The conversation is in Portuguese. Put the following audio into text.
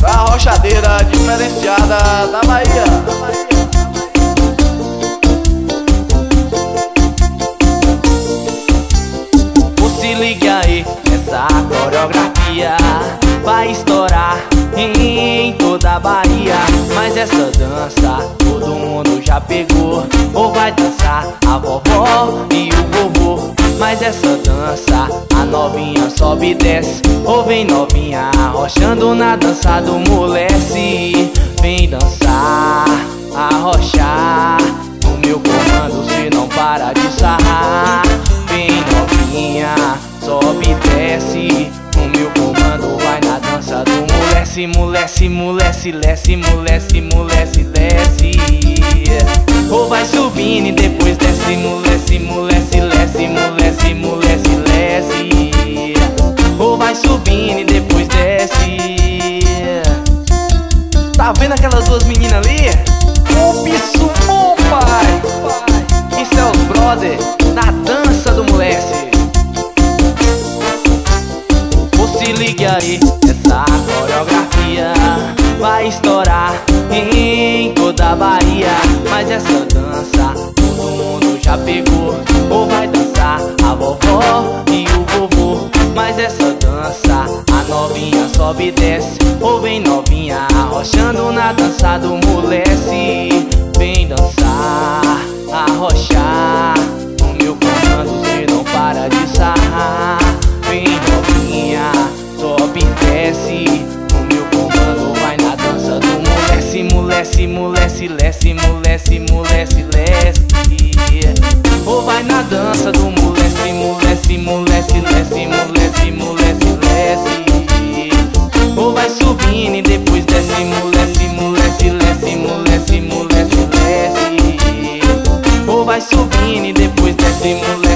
A rochadeira diferenciada da Bahia. Se liga aí, essa coreografia vai estourar em toda a Bahia. Mas essa dança todo mundo já pegou, ou vai dançar a vovó e o vovô. Mas essa dança a novinha sobe e desce, ou vem novinha arrochando na dança do moleste. Vem dançar, arrochar, no meu comando cê não para de sarrar. Vem novinha, sobe e desce, o meu comando vai na dança do moleste. Moleste, moleste, leste, moleste, moleste, leste. Ou vai subindo e depois desce, moleste, moleste, leste, moleste, moleste, leste. Ou vai subindo e depois desce. Tá vendo aquelas duas meninas ali? Isso bom, pai! Isso é os brother na dança do moleste. Se liga aí, essa coreografia vai estourar em toda a Bahia. Mas essa dança todo mundo já pegou, ou vai dançar a vovó e o vovô. Mas essa dança a novinha sobe e desce, ou vem novinha arrochando na dança do moleste. Vem dançar, arrochar, no meu comando cê não para de sarrar. Vem novinha, sobe e desce, o meu comando vai na dança do moleste. Moleste, moleste, leste, moleste, moleste, leste. Ou vai na dança do moleste, moleste, moleste, leste, moleste, moleste, leste. Ou vai subindo e depois desce, moleste, moleste, leste, moleste, moleste, leste. Ou vai subindo e depois desce, moleste.